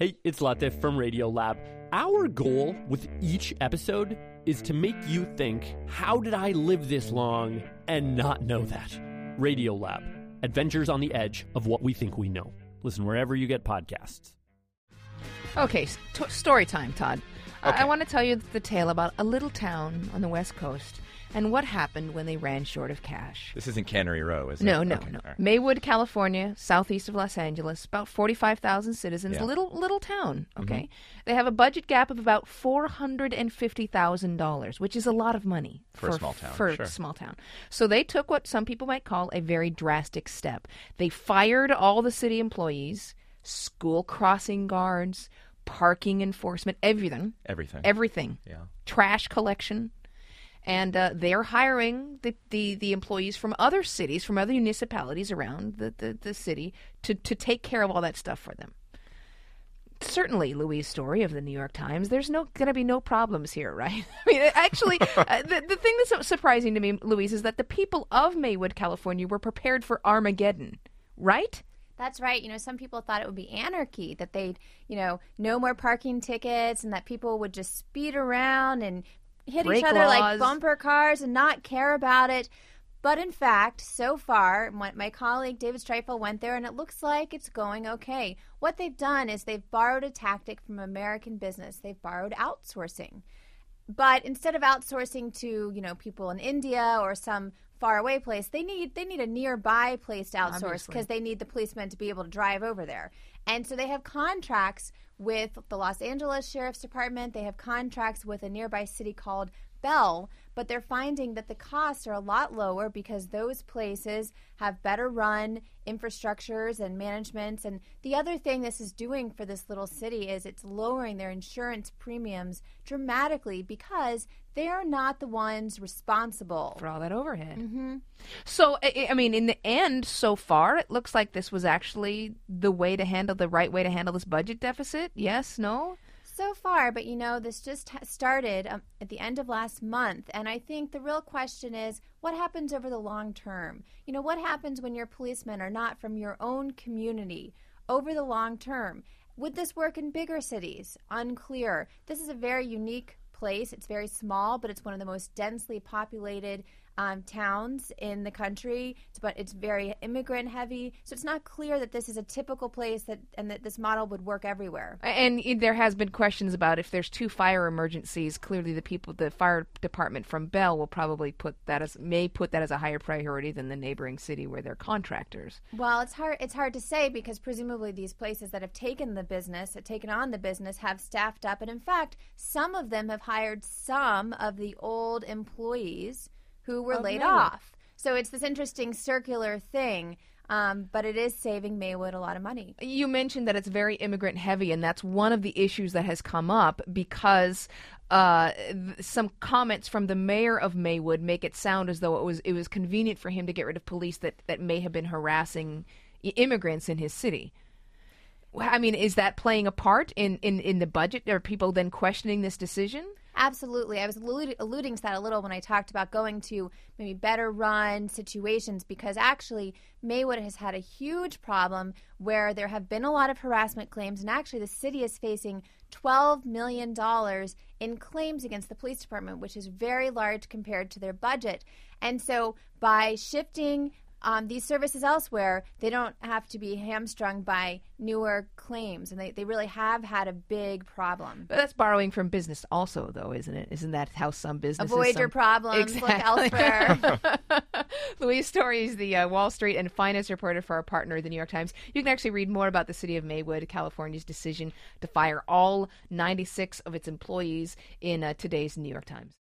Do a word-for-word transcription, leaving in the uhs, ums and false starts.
Hey, it's Latif from Radiolab. Our goal with each episode is to make you think, how did I live this long and not know that? Radiolab, adventures on the edge of what we think we know. Listen wherever you get podcasts. Okay, t- story time, Todd. Okay. I, I want to tell you the tale about a little town on the West Coast and what happened when they ran short of cash. This isn't Cannery Row, is it? No, no, Okay, no. all right. Maywood, California, southeast of Los Angeles, about forty-five thousand citizens, Yeah. little little town, okay? Mm-hmm. They have a budget gap of about four hundred fifty thousand dollars, which is a lot of money. For a small town, For sure. a small town. So they took what some people might call a very drastic step. They fired all the city employees, school crossing guards, parking enforcement, everything. Everything. Everything. Yeah. Trash collection. And uh, they're hiring the, the, the employees from other cities, from other municipalities around the, the, the city to, to take care of all that stuff for them. Certainly, Louise Story of the New York Times, there's no going to be no problems here, right? I mean, actually, uh, the, the thing that's surprising to me, Louise, is that the people of Maywood, California, were prepared for Armageddon, right? That's right. You know, some people thought it would be anarchy, that they'd, you know, no more parking tickets and that people would just speed around and hit Break each other laws. like bumper cars and not care about it. But in fact, so far, my, my colleague David Streifel went there and it looks like it's going okay. What they've done is they've borrowed a tactic from American business. They've borrowed outsourcing. But instead of outsourcing to, you know, people in India or some faraway place, they need they need a nearby place to outsource Obviously. because they need the policemen to be able to drive over there. And so they have contracts with the Los Angeles Sheriff's Department. They have contracts with a nearby city called Bell, but they're finding that the costs are a lot lower because those places have better run infrastructures and managements. And the other thing this is doing for this little city is it's lowering their insurance premiums dramatically because they're not the ones responsible For all that overhead. Mm-hmm. So, I, I mean, in the end, so far, it looks like this was actually the way to handle, the right way to handle this budget deficit. Yes? No? So far, but you know, this just ha- started um, at the end of last month, and I think the real question is what happens over the long term? You know, what happens when your policemen are not from your own community over the long term? Would this work in bigger cities? Unclear. This is a very unique place. It's very small, but it's one of the most densely populated um, towns in the country. It's, but it's very immigrant heavy, so it's not clear that this is a typical place that and that this model would work everywhere. And i- there has been questions about if there's two fire emergencies, clearly the people, the fire department from Bell will probably put that as, may put that as a higher priority than the neighboring city where they're contractors. Well, it's hard. It's hard to say because presumably these places that have taken the business, have taken on the business, have staffed up, and in fact, some of them have hired some of the old employees who were Of laid Maywood. off. So it's this interesting circular thing, um, but it is saving Maywood a lot of money. You mentioned that it's very immigrant heavy, and that's one of the issues that has come up because uh, th- some comments from the mayor of Maywood make it sound as though it was it was convenient for him to get rid of police that, that may have been harassing i- immigrants in his city. Wh- I mean, is that playing a part in, in, in the budget? Are people then questioning this decision? Absolutely. I was alluding, alluding to that a little when I talked about going to maybe better run situations because actually Maywood has had a huge problem where there have been a lot of harassment claims, and actually the city is facing twelve million dollars in claims against the police department, which is very large compared to their budget. And so by shifting Um, these services elsewhere, they don't have to be hamstrung by newer claims, and they, they really have had a big problem. But that's borrowing from business also, though, isn't it? Isn't that how some businesses... Avoid some... your problems, look Exactly. elsewhere. Louise Story is the uh, Wall Street and finance reporter for our partner, the New York Times. You can actually read more about the city of Maywood, California's decision to fire all ninety-six of its employees in uh, today's New York Times.